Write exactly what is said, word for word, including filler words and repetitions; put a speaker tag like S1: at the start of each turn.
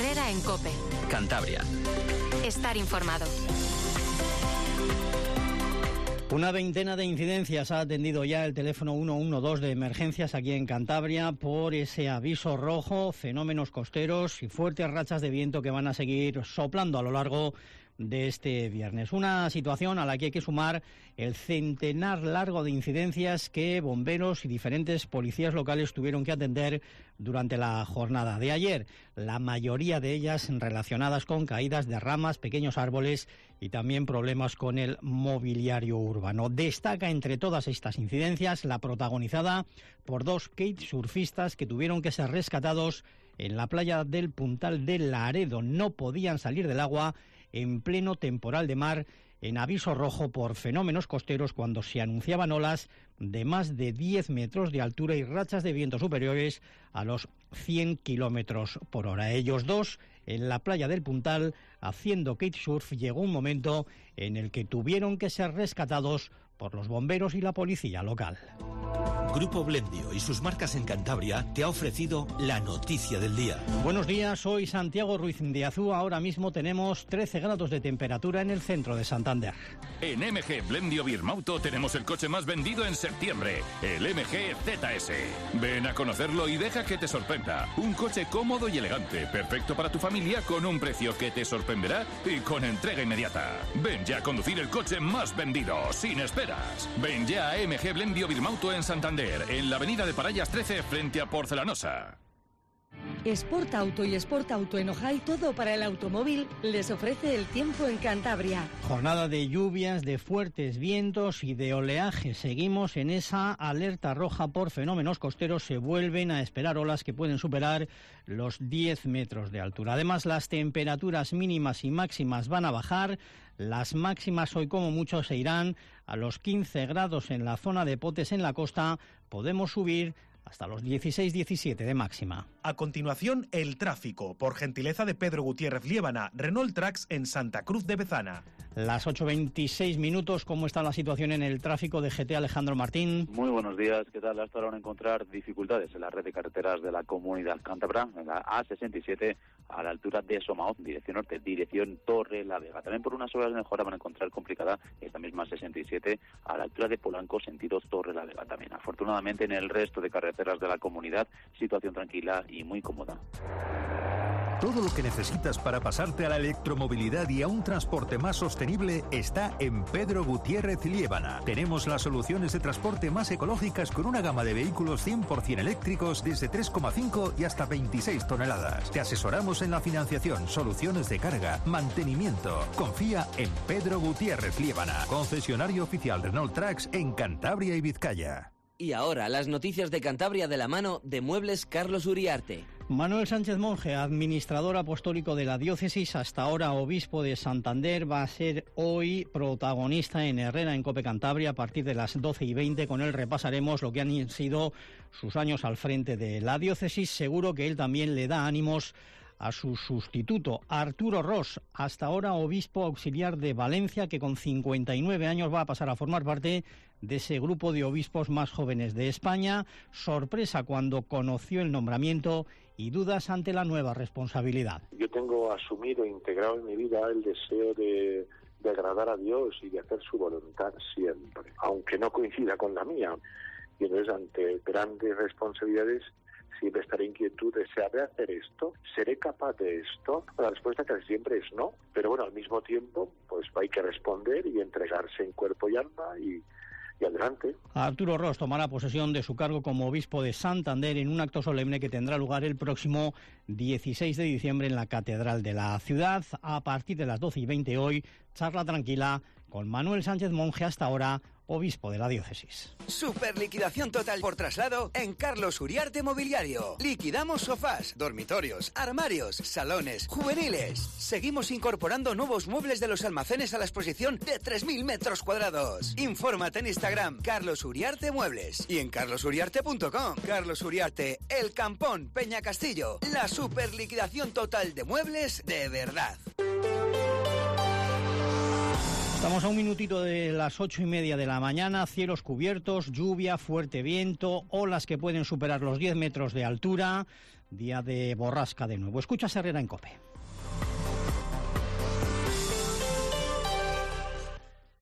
S1: Herrera en COPE.
S2: Cantabria.
S1: Estar informado.
S3: Una veintena de incidencias ha atendido ya el teléfono uno uno dos de emergencias aquí en Cantabria por ese aviso rojo, fenómenos costeros y fuertes rachas de viento que van a seguir soplando a lo largo de este viernes. Una situación a la que hay que sumar el centenar largo de incidencias que bomberos y diferentes policías locales tuvieron que atender durante la jornada de ayer. La mayoría de ellas relacionadas con caídas de ramas, pequeños árboles y también problemas con el mobiliario urbano. Destaca entre todas estas incidencias la protagonizada por dos kitesurfistas que tuvieron que ser rescatados en la playa del Puntal de Laredo. No podían salir del agua en pleno temporal de mar, en aviso rojo por fenómenos costeros, cuando se anunciaban olas de más de diez metros de altura y rachas de viento superiores a los cien kilómetros por hora. Ellos dos, en la playa del Puntal, haciendo kitesurf, llegó un momento en el que tuvieron que ser rescatados por los bomberos y la policía local.
S4: Grupo Blendio y sus marcas en Cantabria te ha ofrecido la noticia del día.
S3: Buenos días, soy Santiago Ruiz de Azú. Ahora mismo tenemos trece grados de temperatura en el centro de Santander.
S5: En M G Blendio Birmauto tenemos el coche más vendido en septiembre, el M G Z S. Ven a conocerlo y deja que te sorprenda. Un coche cómodo y elegante, perfecto para tu familia, con un precio que te sorprenderá y con entrega inmediata. Ven ya a conducir el coche más vendido, sin esperas. Ven ya a M G Blendio Birmauto en Santander, en la avenida de Parallas trece, frente a Porcelanosa.
S6: Sport Auto y Sport Auto en Ojai, todo para el automóvil, les ofrece el tiempo en Cantabria.
S3: Jornada de lluvias, de fuertes vientos y de oleaje. Seguimos en esa alerta roja por fenómenos costeros. Se vuelven a esperar olas que pueden superar los diez metros de altura. Además, las temperaturas mínimas y máximas van a bajar. Las máximas hoy como mucho se irán a los quince grados en la zona de Potes en la costa. Podemos subir hasta los dieciséis diecisiete de máxima.
S7: A continuación, el tráfico, por gentileza de Pedro Gutiérrez Liébana, Renault Trax en Santa Cruz de Bezana.
S3: Las ocho veintiséis minutos, ¿cómo está la situación en el tráfico de G T? Alejandro Martín.
S8: Muy buenos días, ¿qué tal? Hasta ahora van a encontrar dificultades en la red de carreteras de la Comunidad Cántabra, en la A sesenta y siete, a la altura de Somaoz, dirección norte, dirección Torre la Vega. También por unas horas de mejora van a encontrar complicada esta misma sesenta y siete, a la altura de Polanco, sentido Torre la Vega también. Afortunadamente, en el resto de carreteras de la comunidad, situación tranquila y muy cómoda.
S9: Todo lo que necesitas para pasarte a la electromovilidad y a un transporte más sostenible está en Pedro Gutiérrez Liébana. Tenemos las soluciones de transporte más ecológicas con una gama de vehículos cien por ciento eléctricos desde tres coma cinco y hasta veintiséis toneladas. Te asesoramos en la financiación, soluciones de carga, mantenimiento. Confía en Pedro Gutiérrez Liébana, concesionario oficial Renault Trax en Cantabria y Vizcaya.
S2: Y ahora las noticias de Cantabria de la mano de Muebles Carlos Uriarte.
S3: Manuel Sánchez Monje, administrador apostólico de la diócesis, hasta ahora obispo de Santander, va a ser hoy protagonista en Herrera en COPE Cantabria a partir de las doce y veinte. Con él repasaremos lo que han sido sus años al frente de la diócesis. Seguro que él también le da ánimos a su sustituto, Arturo Ros, hasta ahora obispo auxiliar de Valencia, que con cincuenta y nueve años va a pasar a formar parte de ese grupo de obispos más jóvenes de España. Sorpresa cuando conoció el nombramiento y dudas ante la nueva responsabilidad.
S10: Yo tengo asumido e integrado en mi vida el deseo de, de agradar a Dios y de hacer su voluntad siempre, aunque no coincida con la mía. Y entonces, ante grandes responsabilidades, siempre estaré inquietud de ¿sabré hacer esto? ¿Seré capaz de esto? La respuesta casi siempre es no, pero bueno, al mismo tiempo pues hay que responder y entregarse en cuerpo y alma y, y adelante.
S3: Arturo Ros tomará posesión de su cargo como obispo de Santander en un acto solemne que tendrá lugar el próximo dieciséis de diciembre en la Catedral de la ciudad. A partir de las doce y veinte hoy, charla tranquila con Manuel Sánchez Monje, hasta ahora obispo de la diócesis.
S11: Super liquidación total por traslado en Carlos Uriarte Mobiliario. Liquidamos sofás, dormitorios, armarios, salones, juveniles. Seguimos incorporando nuevos muebles de los almacenes a la exposición de tres mil metros cuadrados. Infórmate en Instagram, Carlos Uriarte Muebles, y en carlos uriarte punto com. Carlos Uriarte, El Campón, Peña Castillo. La super liquidación total de muebles de verdad.
S3: Estamos a un minutito de las ocho y media de la mañana, cielos cubiertos, lluvia, fuerte viento, olas que pueden superar los diez metros de altura. día de borrasca de nuevo. Escuchas Herrera en COPE.